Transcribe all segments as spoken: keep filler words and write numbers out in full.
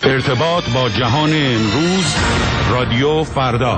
ارتباط با جهان امروز، رادیو فردا.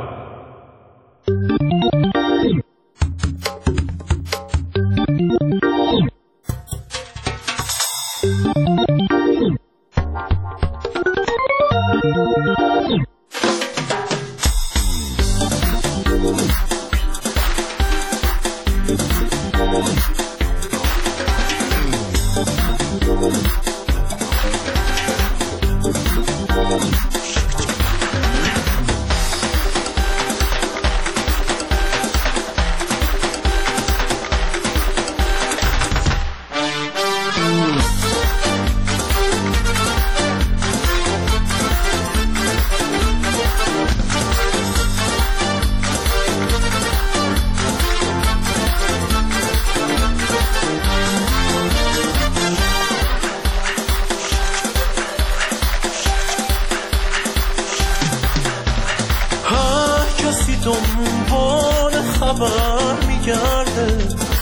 دنبال خبر میگرده،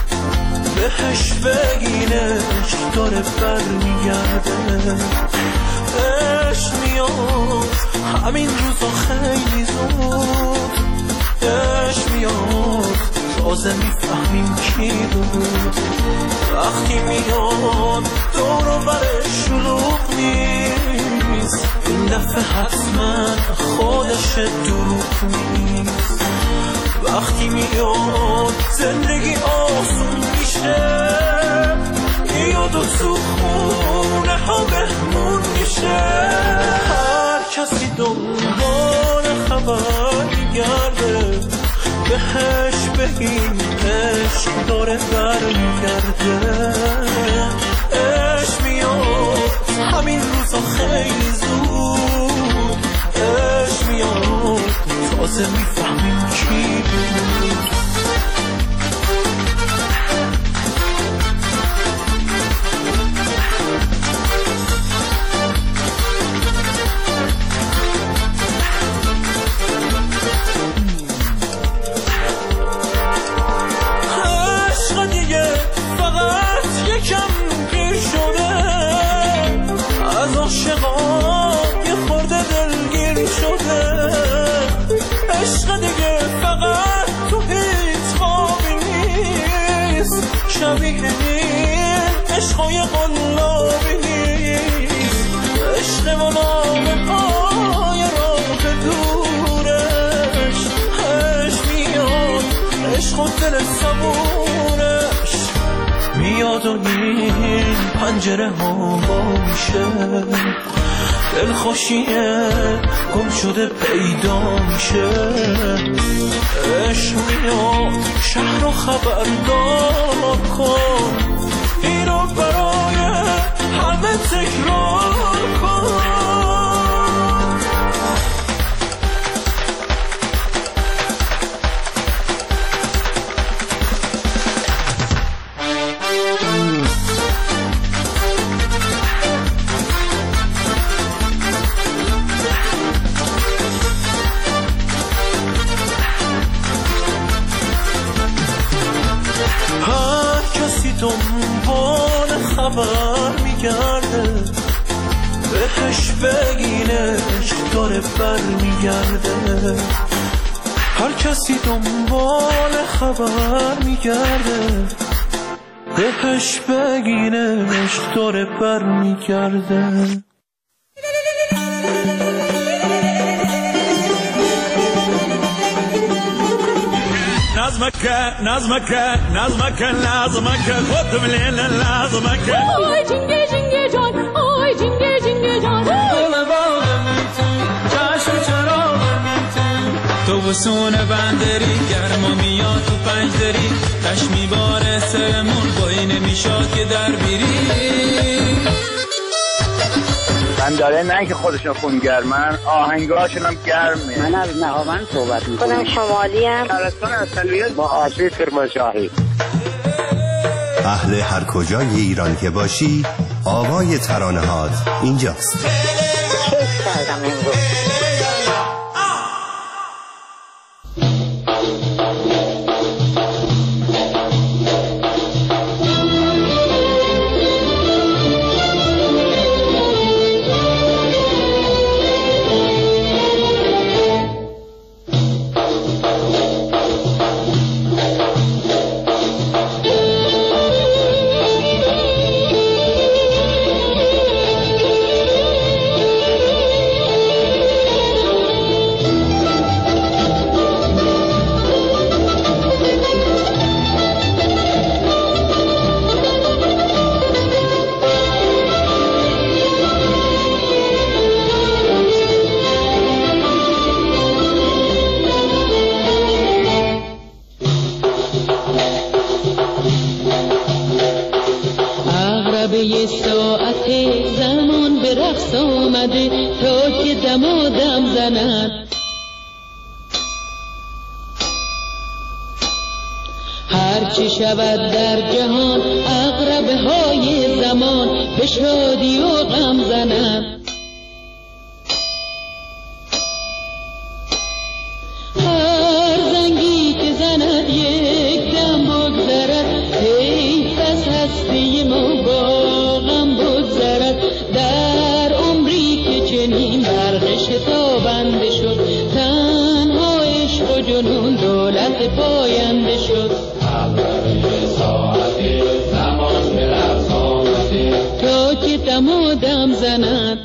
بهش بگینش داره بر میگرده. عشق میاد همین روزا خیلی زود، عشق میاد تازه میفهمیم کی بود. وقتی میاد دور و برش شلوغ نیست، این دفعه حتما خودش دروغ نیست. وقتی میاد زندگی آسون میشه، میاد و تو خونه ها بهمون میشه. هر کسی دنبال خبر میگرده، بهش بگیم عشق داره برمیگرده. عشق میاد همین روزا خیلی زود، عشق میاد تازه میفهمیم کی بود. عشق دیگه فقط یکم پیر شده، از عاشقا یه خورده دلگیر شده. عشق دیگه فقط تو هیچ خوابی نیست، شبیه این عشقای قلابی نیست. عشق منامه های راه دورش، عشق میاد عشق و دل صبورش میاد و این پنجره ها با میشه. دلخوشیه گم شده پیدا میشه. عشق میاد شهر رو خبردار کن، این رو برای همه تکرار کن. دنبال خبر میگرده، بهش بگینش داره بر میگرده. هر کسی دنبال خبر میگرده، بهش بگینش داره بر میگرده. نظمك نظمك نظمك نظمك خد من هنا نظمك. آی جنگه جنگه جان، آی جنگه جنگه جان. گل باغ میتون چشم چراغ میتون، تو بسون بندری گرما میاد تو پنجدری. تش میباره سرمون بایی نمیشاد که در بیری. من داره نه که خودشون خون گرمن، آهنگاشون هم گرمه. من از نهاوند صحبت میکنم. خودم شمالی هم ترستان اصلیت با آسیب کرمانشاهی. اهل هر کجای ایران که باشی، آوای ترانه‌هات اینجاست. کیف کردم امروز. به رقص آمده تا که دمادم زند. هرچی شود در جهان عقربه های زمان به شادی و غم زند. هر زنگی که زند یک دم بگذرد، حیف از هستی ما با غم بگذرد. در عمری که چنین برق شتابنده شد، تنها عشق و جنون دولت پاینده شد. تا که دمادم زند.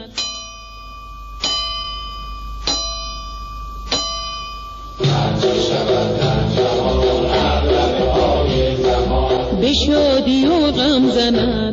به شادی و غم زند.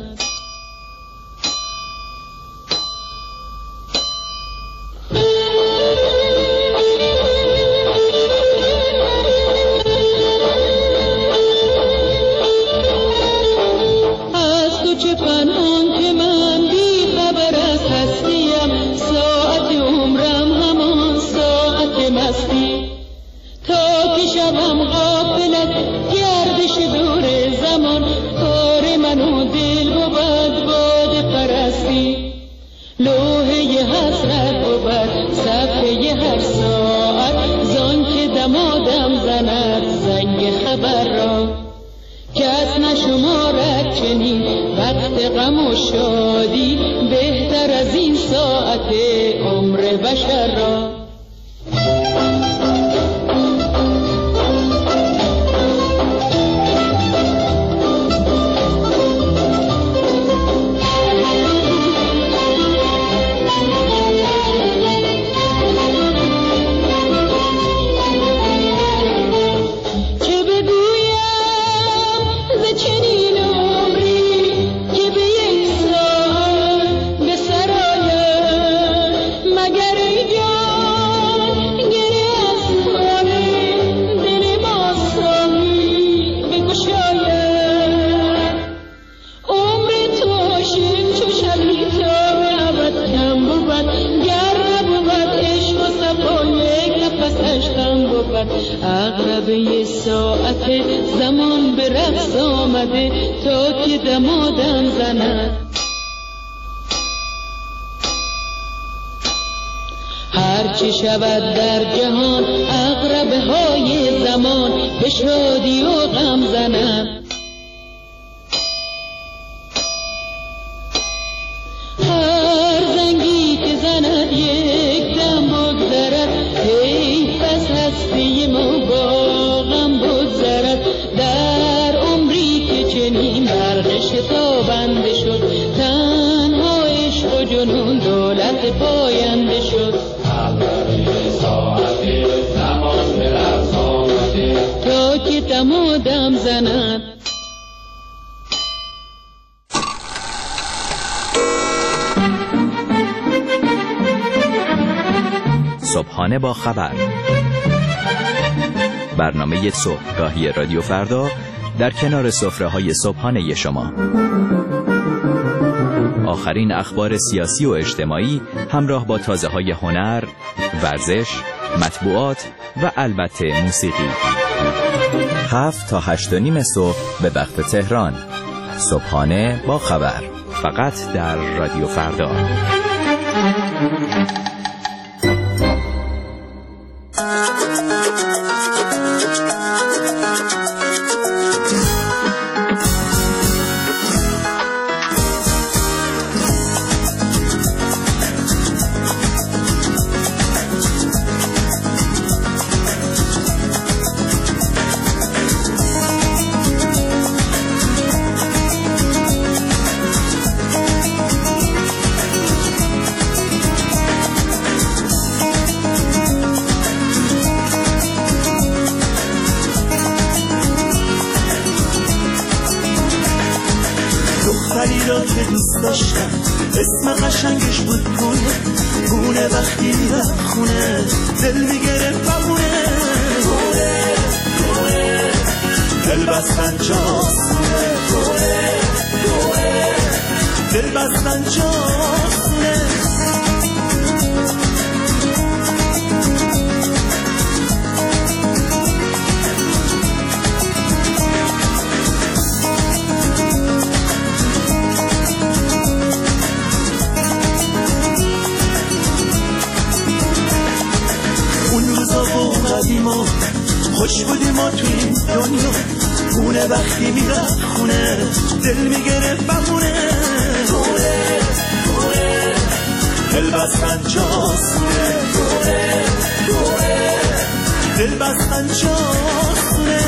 غم و شادی بهتر از این ساعت عمر بشر را. عقربه ساعت زمان به رقص آمده تا که دمادم زند. هرچی شود در جهان عقربه های زمان به شادی و غم زند. هر زنگی که زند یک دم بگذرد، حیف از هستی ما با غم بگذرد. در عمری که چنین برق شتابنده شد، تنها عشق و جنون دولت پاینده شد. تا که دمادم زند. صبحانه با خبر، برنامه صبحگاهی رادیو فردا در کنار سفره‌های صبحانه شما. آخرین اخبار سیاسی و اجتماعی همراه با تازه‌های هنر، ورزش، مطبوعات و البته موسیقی. هفت تا هشت و نیم صبح به وقت تهران. صبحانه با خبر، فقط در رادیو فردا. اسم قشنگش بود گونه گونه، وقتی رفت خونه دل میگرفت بمونه. گونه گونه دل بستن جاسونه، گونه گونه دل بستن جاسونه. خوش بودیم ما توی این دنیا خونه وقتی میرفت خونه دل میگرفت بمونه خونه خونه دل بستن چاسونه خونه خونه دل بستن چاسونه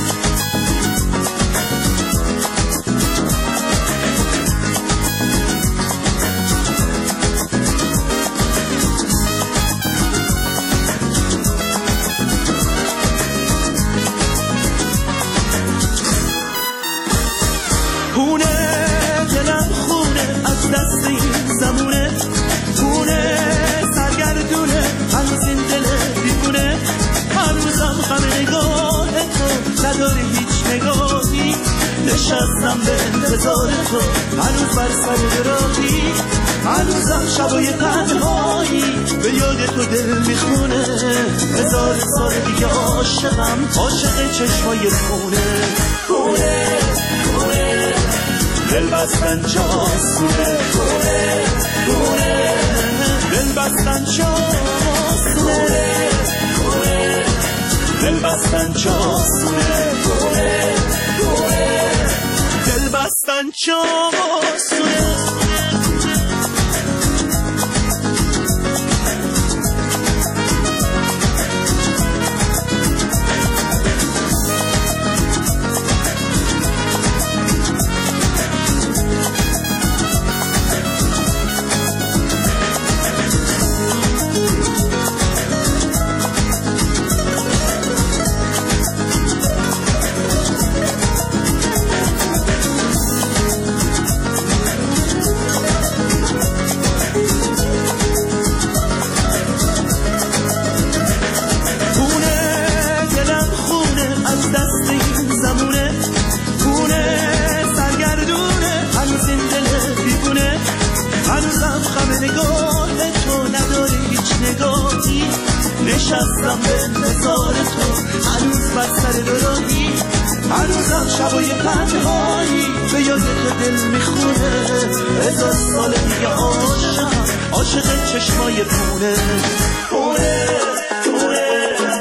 خونه دلم خونه از دست این زمونه خونه سرگردونه هنوز این دل دیوونه هنوزم همه نگاه تو نداری هیچ نگاهی نشستم به انتظار تو هنوز بر سر راهی هنوزم شبای تنهایی به یاد تو دل میخونه هزار سال دیگه عاشقم عاشق چشمای خونه خونه خونه دل بستن چاسونه خونه خونه دل بستن چاسونه خونه دل بستن چاسونه خونه خونه دل بستن چاسونه نشستم به انتظار تو هنوز بر سر راهی هنوزم شبای تنهایی به یاد تو دل میخونه هزار سال دیگه عاشقم عاشق چشمای خونه خونه خونه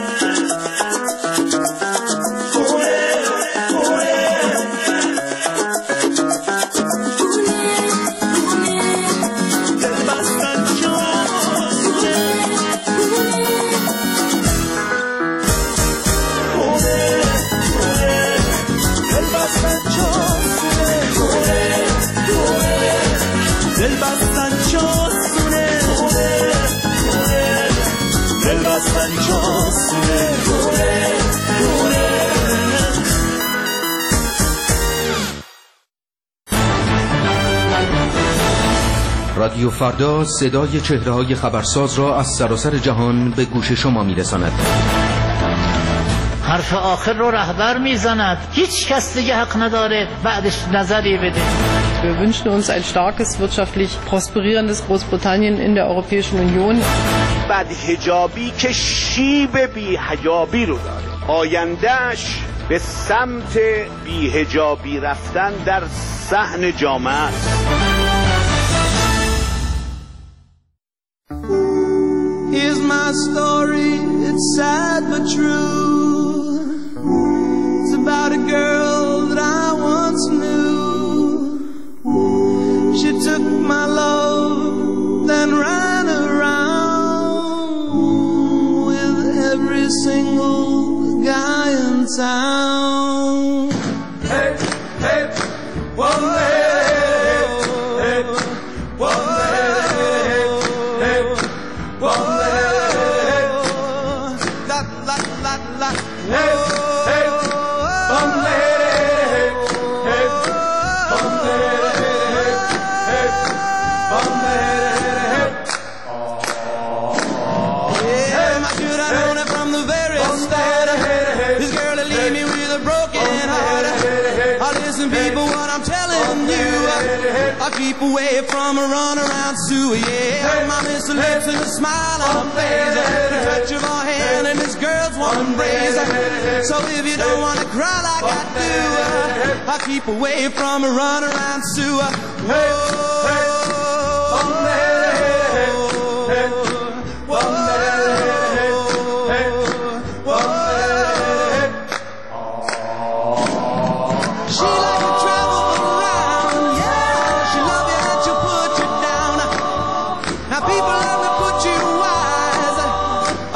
رادیو فردا صدای چهره‌های خبرساز را از سراسر جهان به گوش شما می‌رساند. حرف آخر رو رهبر میزند، هیچ کس دیگه حق نداره بعدش نظری بده. Wir wünschen uns ein starkes, wirtschaftlich prosperierendes Großbritannien in der Europäischen Union. بدحجابی که شیب بی‌حجابی رو داره، آیندهش به سمت بی‌حجابی رفتن در صحن جامعه است. Here's my story, it's sad but true. It's about a girl that I once knew. She took my love, then ran around with every single guy in town. Hey, hey, one day. I keep away from a runaround Sue, yeah. My miss her lips and a smile on her face, the touch of her hand and this girl's one embrace. So if you don't wanna cry like I do, I keep away from a runaround Sue. Whoa,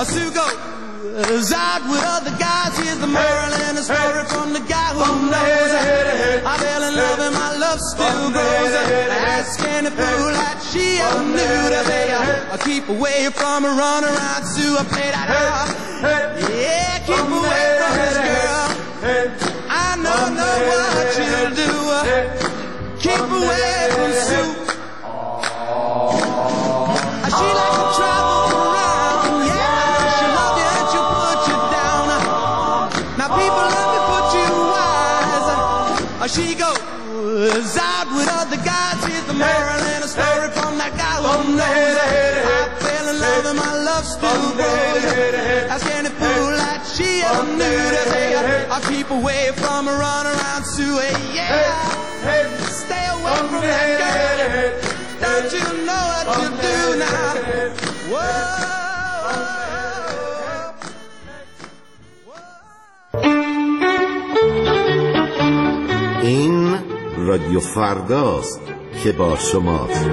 Sue goes out with other guys. Here's the moral and the story from the guy who knows. I fell in love and my love still grows. Ask any fool that she ever knew that they I keep away from her, run around Sue. I play that out. Yeah, keep away from this girl. I know, know what you'll do. Keep away from Sue. She likes to travel around. Yeah, she'll love you and she'll put you down. Now people, let me put you wise. She goes out with other guys. Here's the moral and a story from that guy who knows. I fell in love and my love still grows. Ask any fool that she ever knew that they I'll keep away from her, run around Sue. Yeah, stay away from that girl. Don't you know what you do now? Whoa. این رادیو فرداست که با شماست.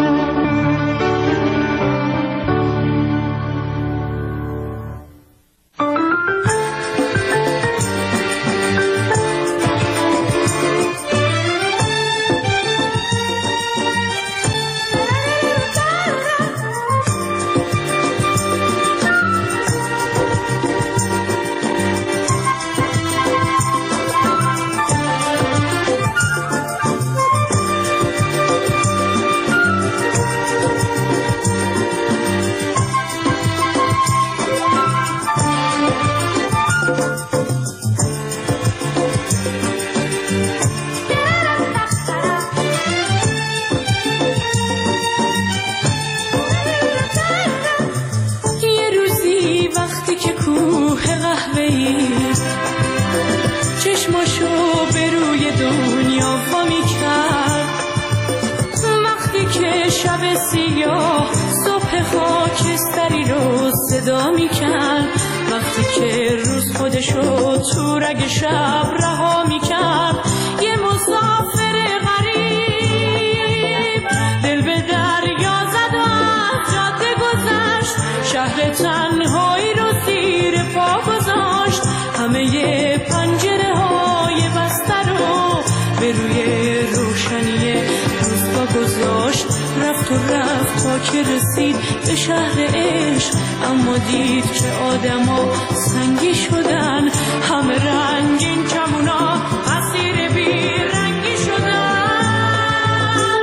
که رسید به شهر عشق، اما دید که آدما سنگی شدن، همه رنگین کمونا اسیر بی رنگی شدن.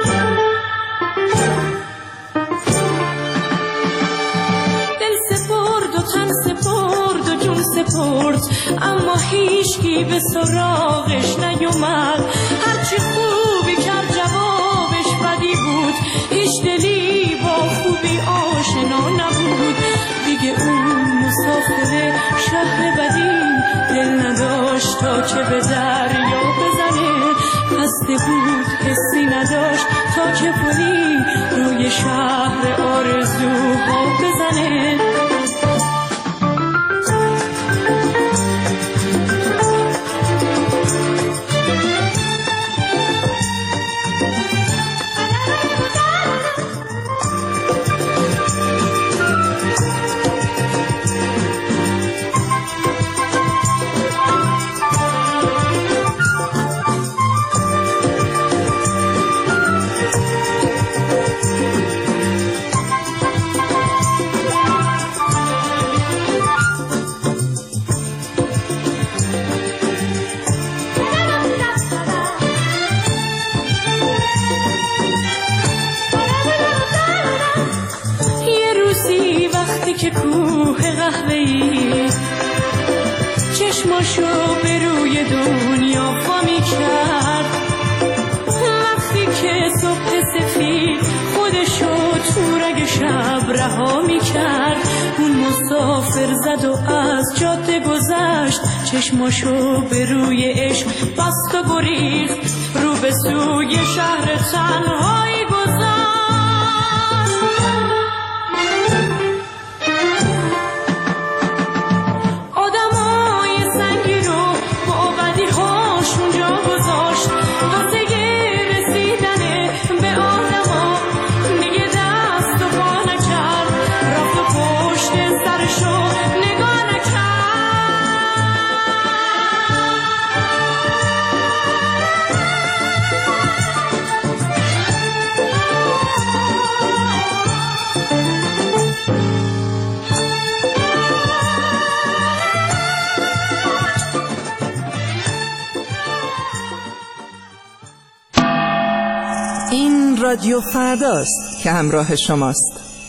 دل سپرد و تن سپرد و جون سپرد، اما هیچکی به سراغش نیومد. هرچی خوبی کرد جوابش بدی بود، هیچ دلی با خوبی آشنا نبود. دیگه اون مسافر شهر بدی دل نداشت تا که به دریا بزنه، خسته بود حسی نداشت تا که پلی روی شهر آرزوها بزنه. که کوه قهوه‌ای چشماشو به روی دنیا وامی کرد، وقتی که صبح سفید خودشو تو رگ شب رها می کرد. اون مسافر زد و از جاده گذشت، چشماشو به روی عشق بست و گریخت، رو به سوی شهر تنهایی گذاشت. Show رادیو فرداست که همراه شماست.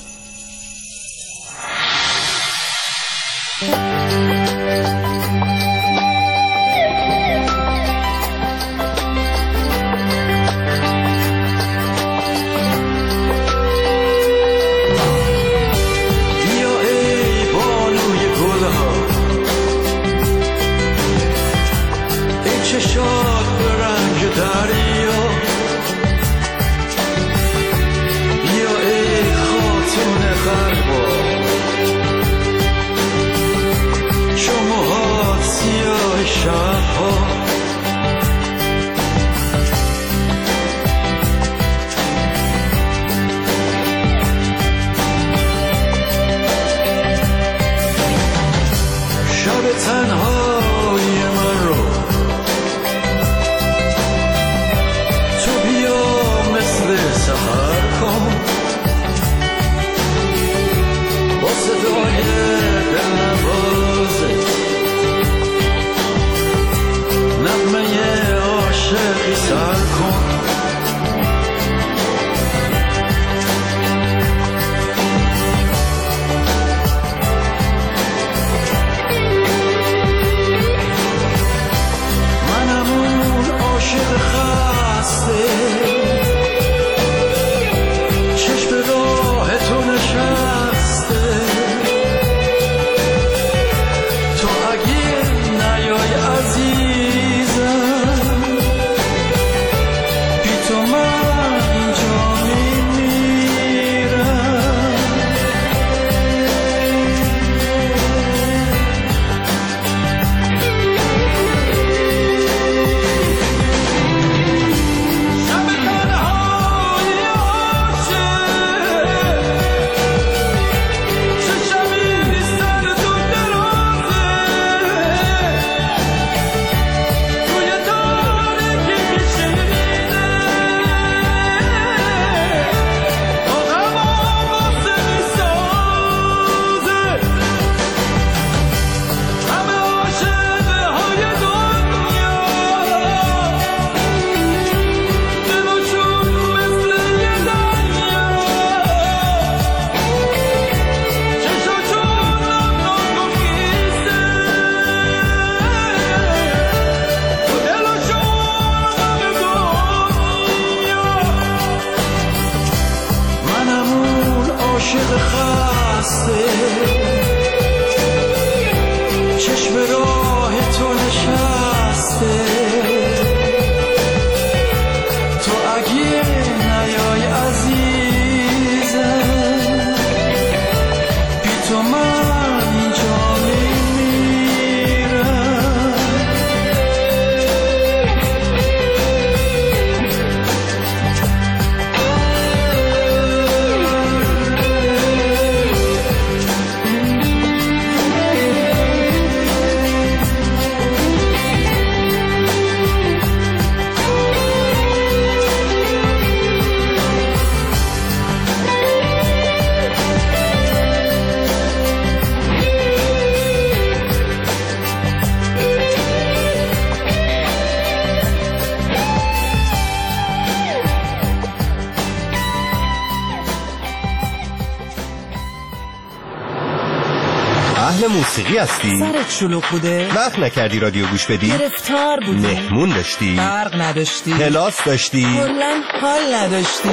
موسیقی هستی؟ سرت شلوغ بوده؟ وقت نکردی رادیو گوش بدی؟ گرفتار بودی؟ مهمون داشتی؟ برق نداشتی؟ کلاس داشتی؟ کلاً حال نداشتی؟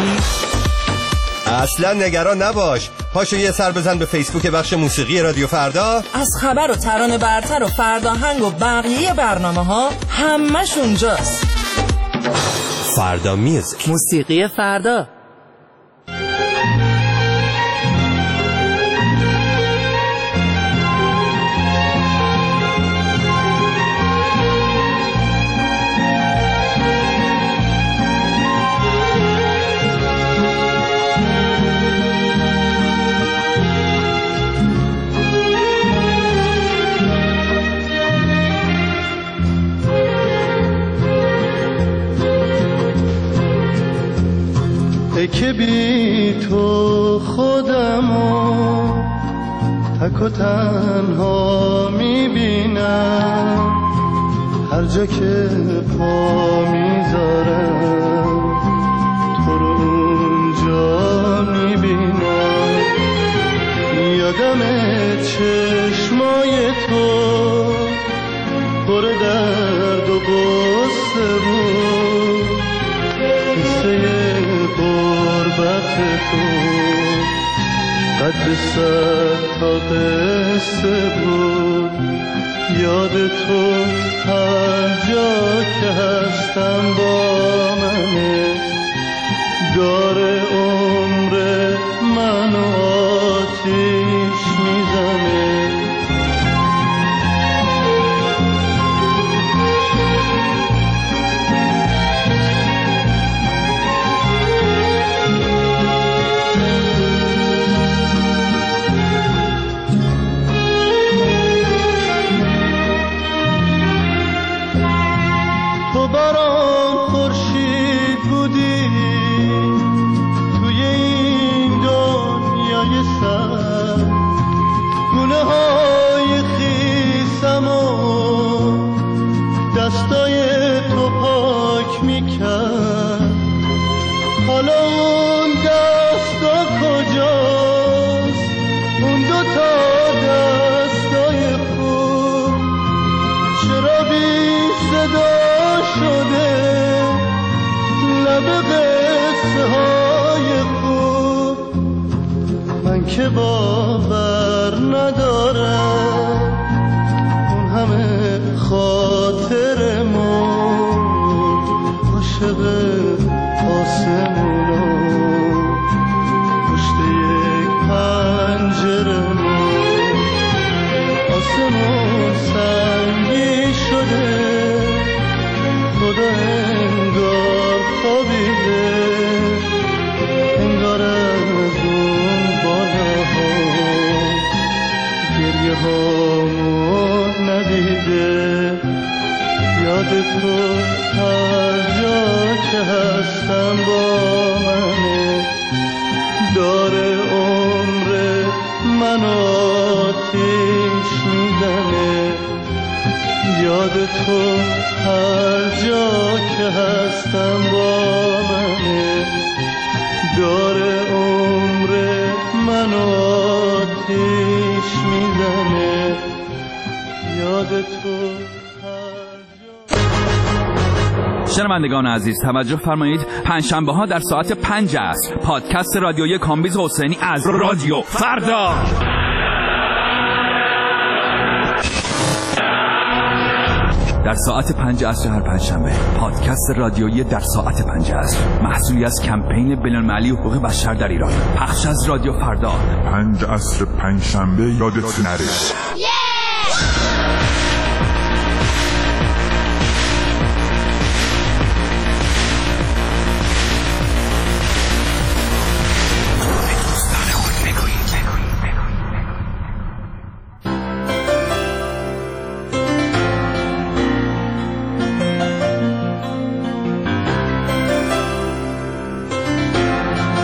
اصلا نگران نباش، پاشو یه سر بزن به فیسبوک بخش موسیقی رادیو فردا. از خبر و ترانه برتر و فرداهنگ و بقیه برنامه ها همش اونجاست. فردا میوزیک، موسیقی فردا. که بی تو خودمو تک و تنها میبینم، هر جا که پا میذارم تو رو یادم چشمای تو پر درد و غصه بود، قصه غربت تو قد صد تا قصه بود. یاد تو هر جا که هستم با منه، داره عمر منو آتیش میزنه. تو برام خورشید بودی توی این دنیای سر، گونه های خیسم و دستای تو پاک میکرد. حالا اون دستا کجاست، اون دوتا دستای خوب چرا بی صدا شده لب قصه های خوب؟ من که باور ندارم اون همه خاطر مرد، عاشق آسمونو پشت یک پنجره مرد. آسمون سنگی شده، خدا انگار خوابیده، انگار از اون بالاها گریه هامون ندیده. یاد تو هر جا که هستم با منه، داره عمر من آتیش میزنه. یاد تو هر جا که هستم با منه، داره عمر من آتیش میزنه. یاد تو شنوندگان عزیز توجه فرمایید، پنجشنبه ها در ساعت پنج است پادکست رادیویی کامبیز حسینی از رادیو فردا. در ساعت پنج عصر هر پنجشنبه پادکست رادیویی در ساعت پنج عصر، محصولی از کمپین بین‌المللی حقوق بشر در ایران، پخش از رادیو فردا. پنج عصر پنجشنبه یادت نره.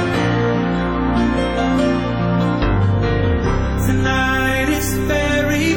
Tonight it's very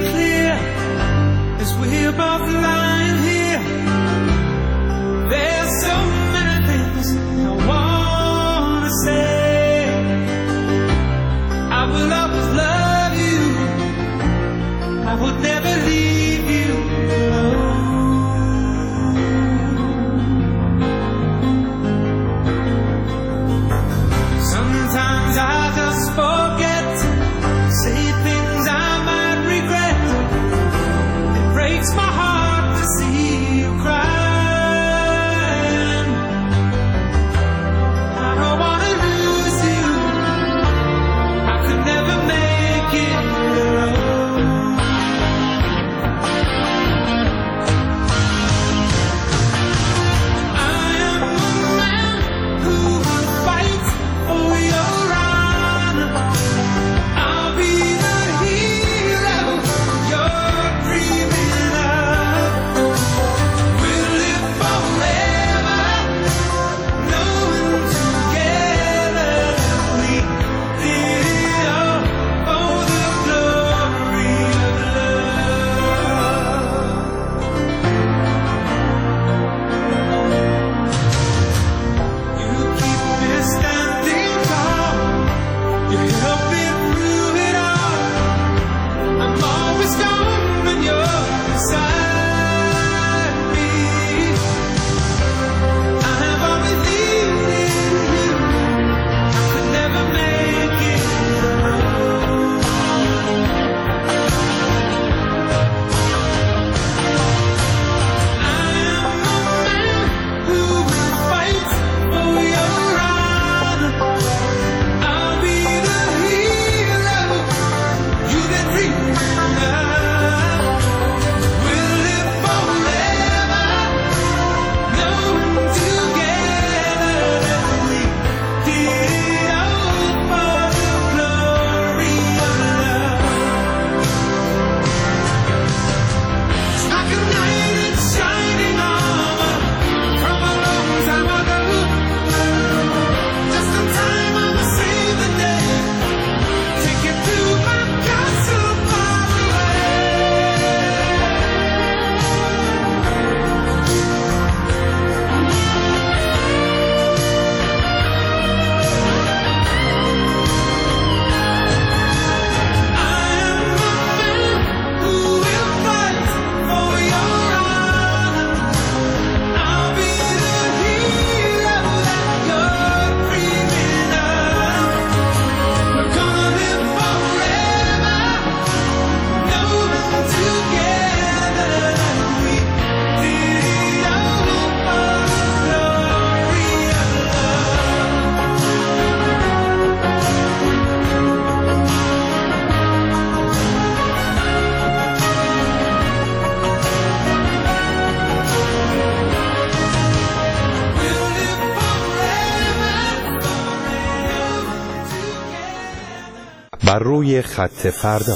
بر روی خط فردا.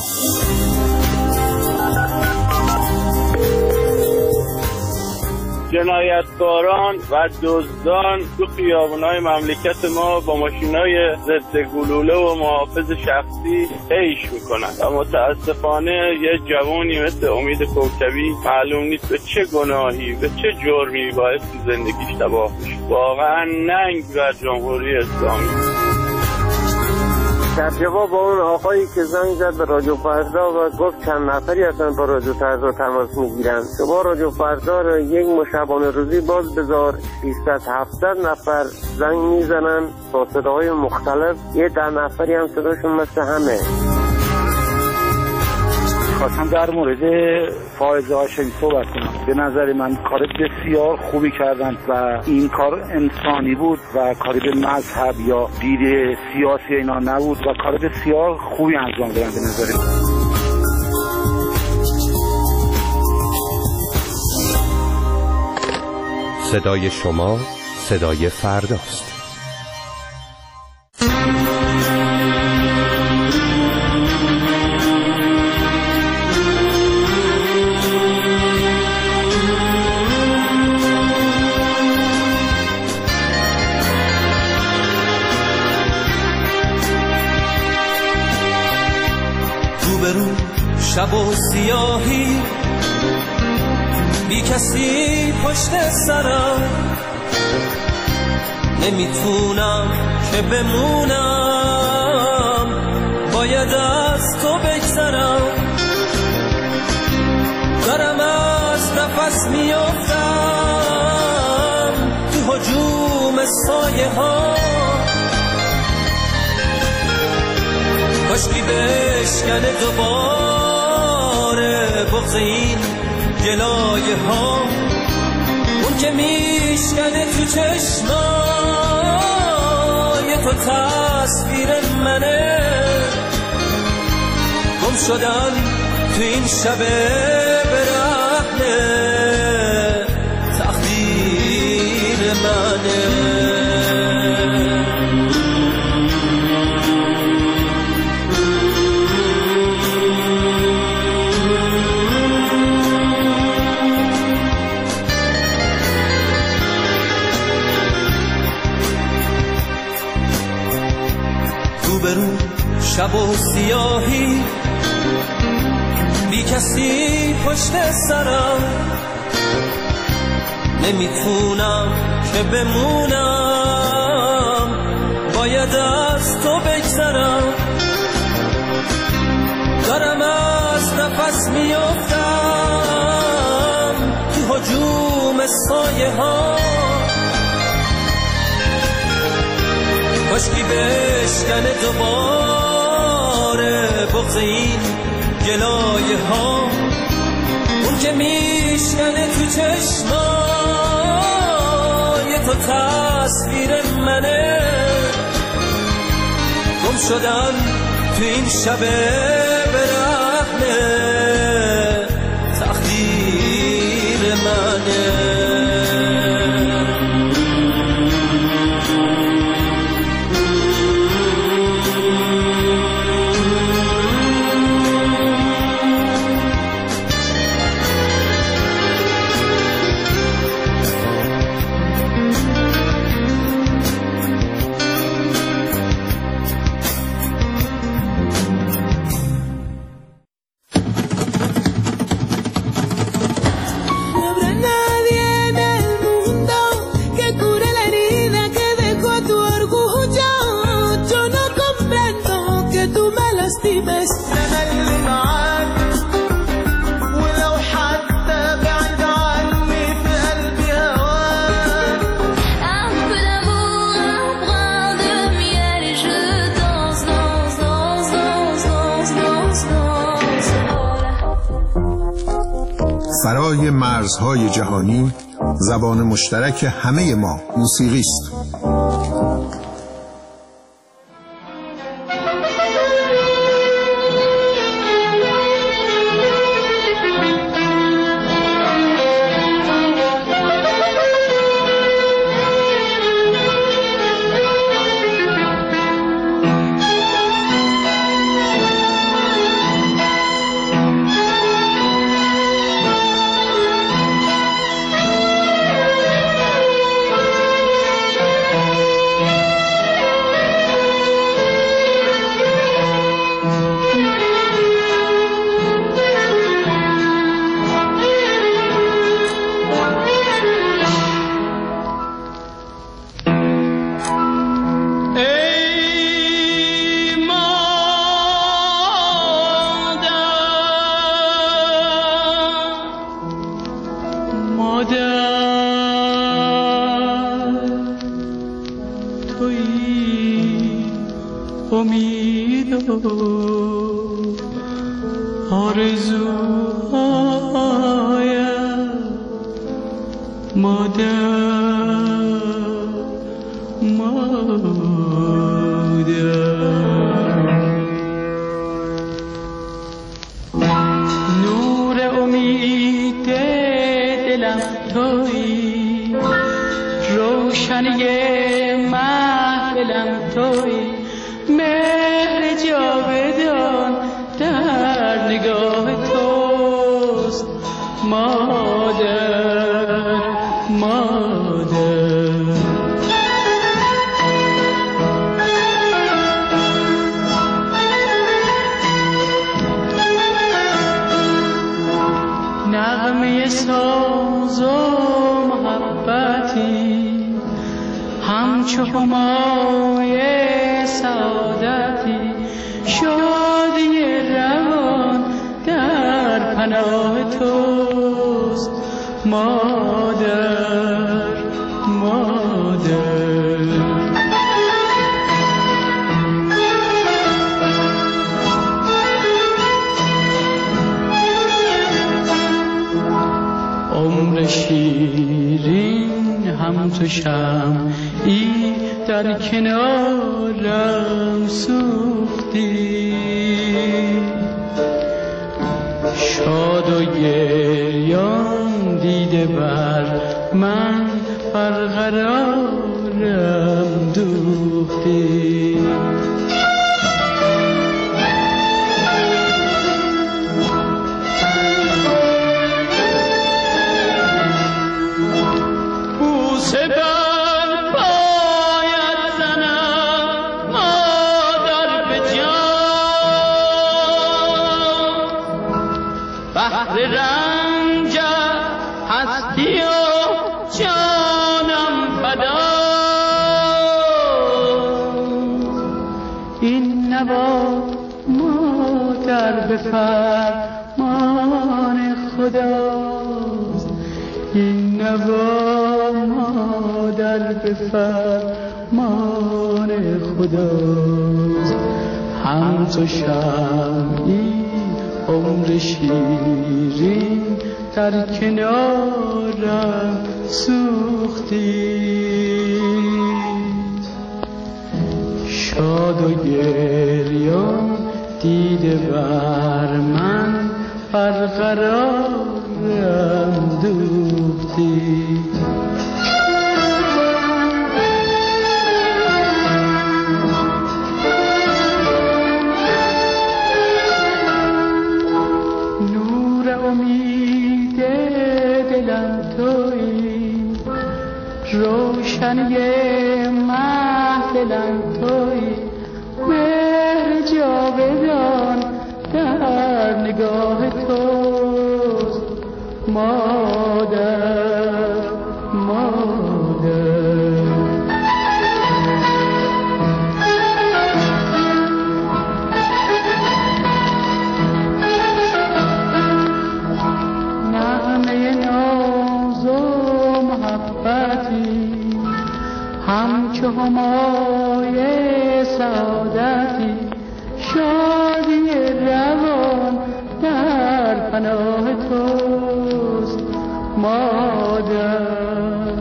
جنایتکاران و دزدان تو خیابونای مملکت ما با ماشینای ضد گلوله و محافظ شخصی عیش میکنن و متاسفانه یه جوانی مثل امید کوکبی معلوم نیست به چه گناهی به چه جرمی باعث زندگیش تباه میشه. واقعا ننگ بر جمهوری اسلامی. در جواب با اون آقایی که زنگ زد به رادیو فردا و گفت چند نفری هستن با رادیو فردا تماس میگیرن، شما رادیو فردا رو یک مشابانه روزی باز بذار، ششصد هفتصد نفر زنگ میزنن با صداهای مختلف، یه ده نفری هم صداشون مثل همه. خواستم در مورد فائزه هاشمی صحبت کنم. به نظر من کار بسیار خوبی کردن و این کار انسانی بود و کاری به مذهب یا دید سیاسی اینا نبود و کار بسیار خوبی انجام دادن به نظر من. صدای شما صدای فرداست. شب و سیاهی بی کسی پشت سرم، نمیتونم که بمونم، باید از تو بگذرم، دارم از نفس میافتم تو هجوم سایه ها، کاشکی بشکنه دوباره بغض این جلایه ها، اون که میشکنه تو چشمای تو تصویر منه، گم شدن تو این شب برهنه تقدیر منه. شب و سیاهی بی کسی پشت سرم، نمیتونم که بمونم، باید از تو بگذرم، دارم از نفس میافتم تو هجوم سایه ها، کاشکی بشکنه دوباره بغض این گلایه ها، اون که میشکنه تو چشمای تو تصویر منه، گم شدن تو این شب برهنه تقدیر منه. فرای مرزهای جهانی زبان مشترک همه ما موسیقی است. تو آرزوهایم مادر مادر نور امید دلم تویی روشنی محفلم تویی مهر جاودان در نگاه توست مادر مادر نغمه ساز و محبتی همچو همای سعادتی شادی روان در پناه توست مادر مادر عمر شیرین هم تو شمعی در کنارم سوختی شاد و گریان دیده بر من برقرارم دوختی بوسه بر پایت زنم مادر به جان بحر رنجت هستی و جانم فدا این نوا مادر به فرمان خداست این نوا مادر به فرمان خداست هم تو شمعی عمر شیرین در کنارم سوختی شاد و گریان دیده بر من برقرارم دوختی نور امید دلم تویی روشنی محفلم تویی مهر جاودان در نگاه توست مادر مادر نغمه ناز و محبتی همچو همای سعادتی شادی روان در پناه توست مادر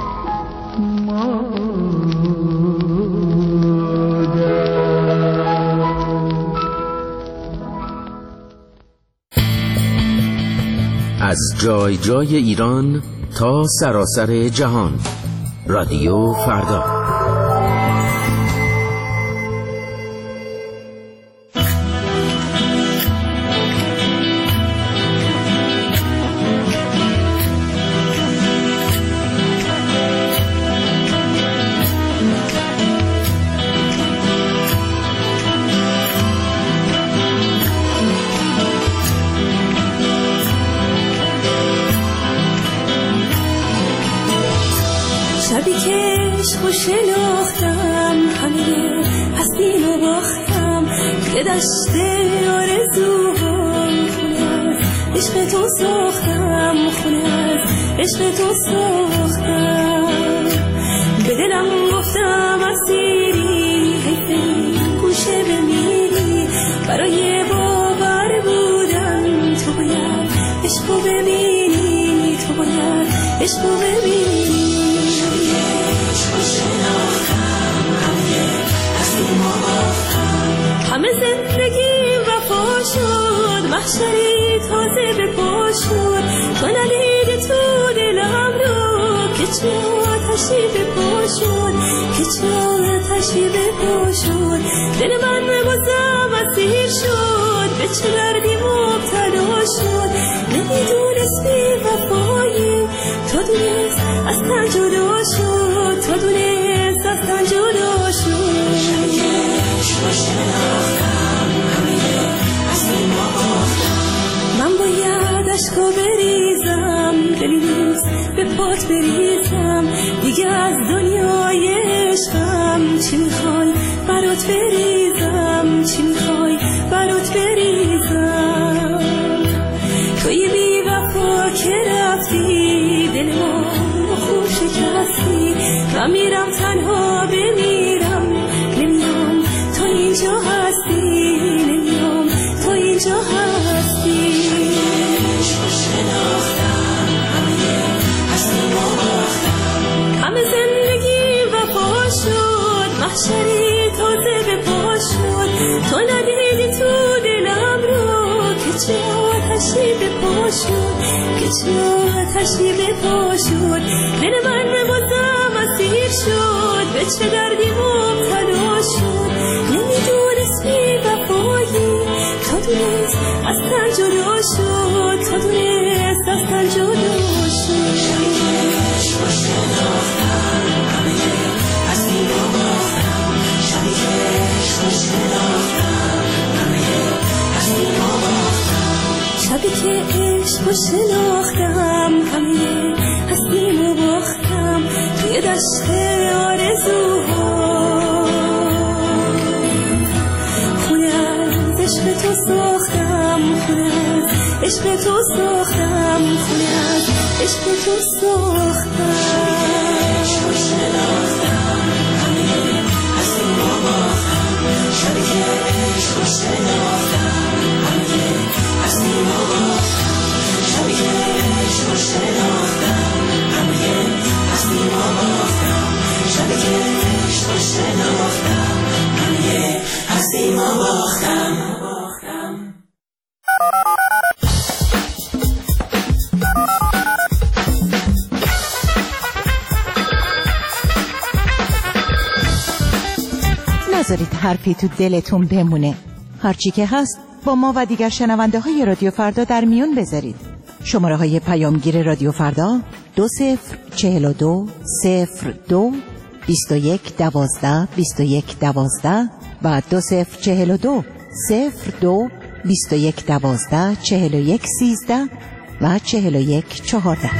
مادر از جای جای ایران تا سراسر جهان رادیو فردا. شبی که عشقو شناختم همه هستی رو باختم که دشت آرزوهام خونه از عشق تو ساختم خونه از عشق تو ساختم به دلم گفتم اسیری حیفه گوشه بمیری عشقو ببین شبیه عشقو شناختم همه هستیم و باختم همه زندگیم وفا شد محشری تازه به پا شد تو ندیدی تو دلم رو که چه آتشی به پا شد که چه آتشی به پا شد دل من بازم اسیر شد به چه دردی مبتلا شد نمیدونست بی وفایی تو دونست از تن جدا شد تو دونست از تن جدا شد شبیه عشقو شناختم همه هستیم و باختم من باید عشقو بریزم دلی نیست به پات بریزم دیگه از دنیای عشقم چی میخوای برات بریزم چی میخوای برات بریزم توی بی وفا که رفتی دل ما خوب شکستی من میرم تنها بمیرم نمیام تو اینجا هستی نمیام تو اینجا هستی عشقو شناختم همه هستیم و باختم همه زندگی وفا شد محشری تازه به پا شد تو ندیدی تو دلم رو که چه آتشی به پا شد که چه آتشی به پا شد دل من بازم اسیر شد به چه دردی مبتلا شد نمیدونست بی وفایی تو دونست از تن جدا شد تو دونست از تن جدا شد شبیه عشقو شناختم همه هستیم و باختم شبیه عشقو شناختم همه هستیم و باختم شبی که عشقو شناختم همه هستیم و باختم توی دشت آرزوها خونه از عشق تو ساختم خونه از عشق تو ساختم خونه از عشق تو ساختم عشقو شناختم همه هستیم و باختم شبی که عشقو شناختم همه هستیم و باختم شبی که عشقو شناختم همه هستیم و باختم شبی که عشقو شناختم همه هستیم و باختم نذارید حرفی تو دلتون بمونه. هرچی که هست با ما و دیگر شنونده های رادیو فردا در میون بذارید. شماره های پیامگیر رادیو فردا دو صفر چهل و دو صفر دو بیست و یک دوازده بیست و یک دوازده و دو صفر چهل و دو صفر دو بیست و یک دوازده چهل و یک سیزده و چهل و یک چهارده.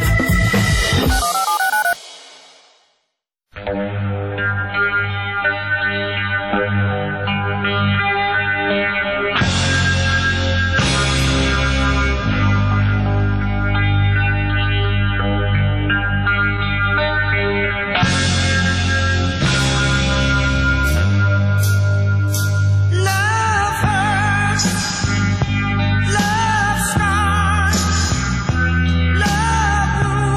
Love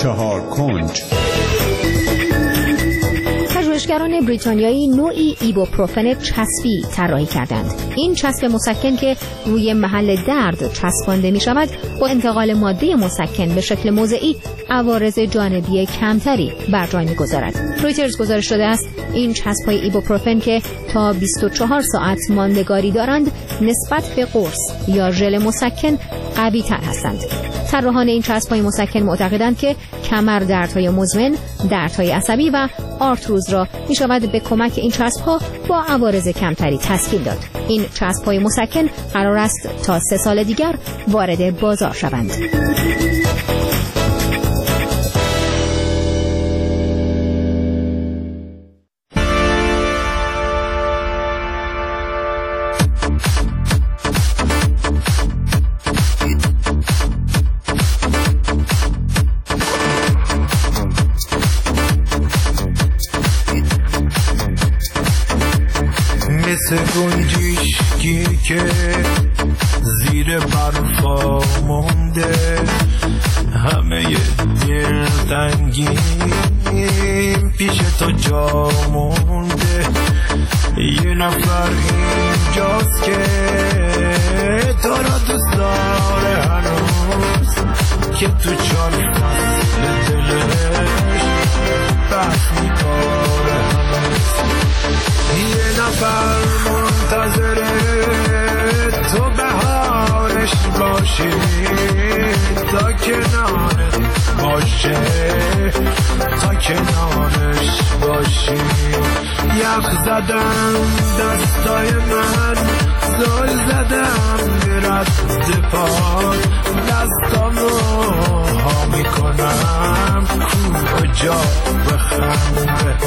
چهار کنج. پژوهشگران بریتانیایی نوعی ایبوپروفن چسبی طراحی کردند. این چسب مسکن که روی محل درد چسبانده می شود با انتقال ماده مسکن به شکل موضعی عوارض جانبی کمتری بر جای می گذارد. رویترز گزارش داده است این چسب‌های ایبوپروفن که تا بیست و چهار ساعت ماندگاری دارند نسبت به قرص یا ژل مسکن قوی تر هستند. طراحان این چسب‌های مسکن معتقدند که کمر دردهای مزمن، دردهای عصبی و آرتروز را می شود به کمک این چسب‌ها با عوارض کمتری تسکین داد. این چسب‌های مسکن قرار است تا سه سال دیگر وارد بازار شوند. گنجشکی که زیر برفا مونده، همه دلتنگیم پیش تو جا مونده. یه نفر اینجاست که تو را دوست داره هنوز، که تو چار فصل دلش بحث میکاره هنوز. یه نفر منتظره تو بهارش باشی، تا کنارت باشه، تا کنارش باشی. یخ زدم دستای من، زل زدم به رد پاد، دستامو ها میکنم کجا بخنده.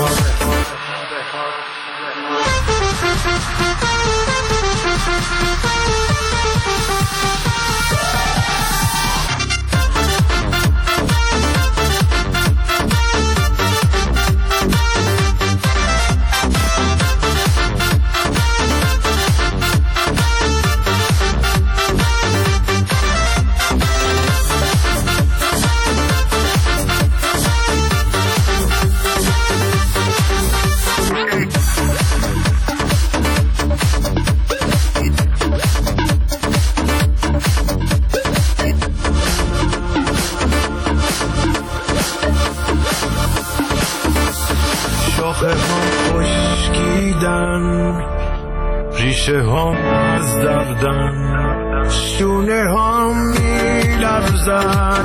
ریشه هم از دردن، شونه هم می لرزن،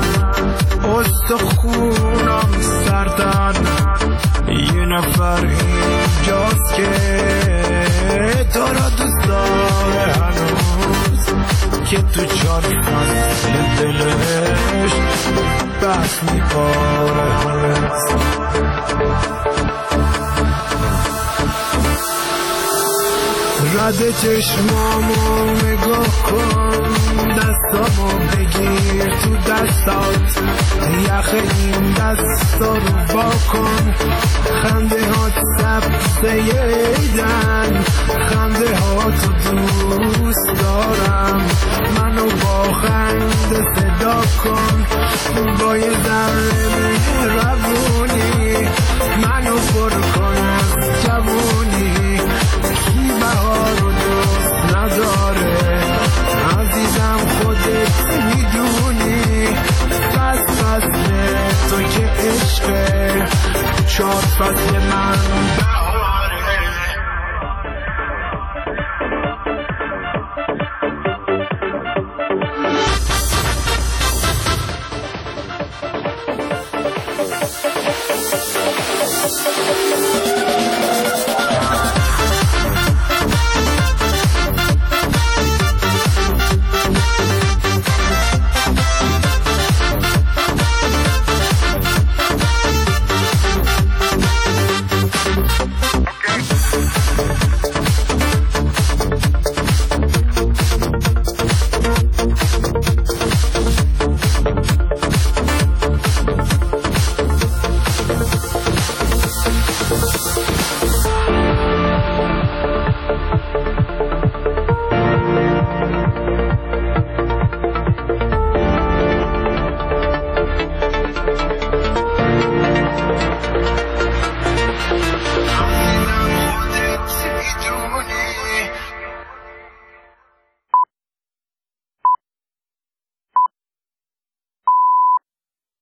استخونم سردن. یه نفر اینجاست که تو را دوست داره هنوز، که تو چار فصل دلش بحث می‌کنه هنوز. رد چشمامو نگاه کن، دستامو بگیر تو دستات، یخ این دستا رو با کن. خنده ها سبزه ایدن، خنده ها تو دوست دارم. منو با خنده صدا کن، با یه ذره مهربونی منو پر کن از جوونی. کی بهار رو دوست نداره عزیزم، خودت میدونی. پس فصل تو که عشقه، چهار فصل من